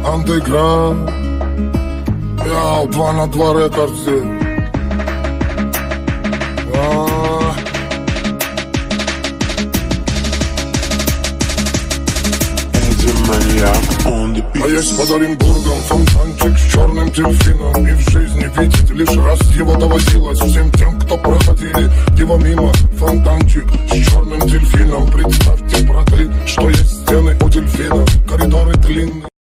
андеграунд. Я 2 на 2 рекордсе. А есть под Оренбургом фонтанчик с черным дельфином. И в жизни видеть лишь раз его доводилось. Всем тем, кто проходили его мимо. Фонтанчик с черным дельфином. Представьте, браты, что есть стены у дельфина. Коридоры длинные.